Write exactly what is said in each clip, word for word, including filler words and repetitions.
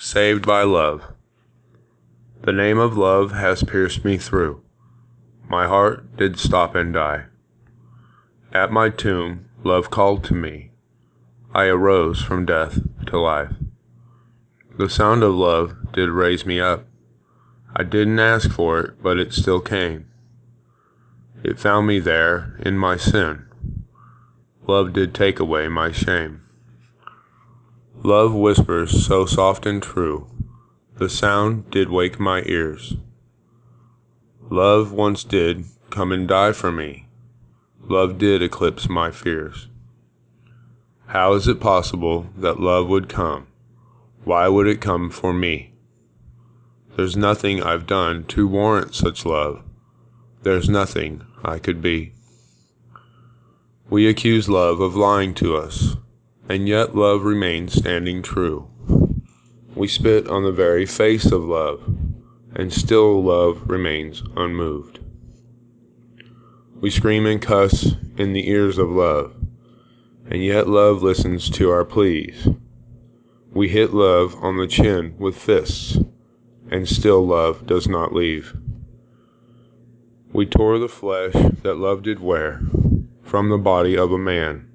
Saved by love. The name of love has pierced me through. My heart did stop and die. At my tomb, love called to me. I arose from death to life. The sound of love did raise me up. I didn't ask for it, but it still came. It found me there in my sin. Love did take away my shame. Love whispers so soft and true. The sound did wake my ears. Love once did come and die for me. Love did eclipse my fears. How is it possible that love would come? Why would it come for me? There's nothing I've done to warrant such love. There's nothing I could be. We accuse love of lying to us, and yet love remains standing true. We spit on the very face of love, and still love remains unmoved. We scream and cuss in the ears of love, and yet love listens to our pleas. We hit love on the chin with fists, and still love does not leave. We tore the flesh that love did wear from the body of a man.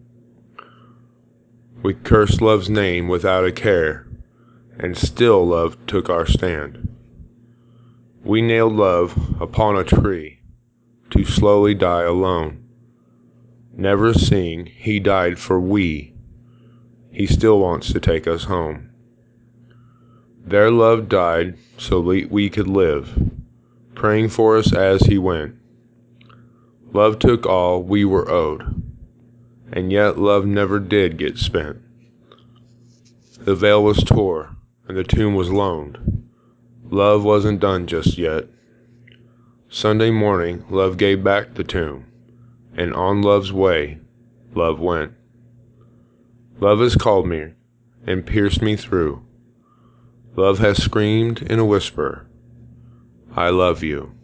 We cursed love's name without a care, and still love took our stand. We nailed love upon a tree to slowly die alone. Never seeing he died for we, he still wants to take us home. Their love died so we could live, praying for us as he went. Love took all we were owed, and yet love never did get spent. The veil was tore, and the tomb was loaned. Love wasn't done just yet. Sunday morning, love gave back the tomb, and on love's way, love went. Love has called me and pierced me through. Love has screamed in a whisper, I love you.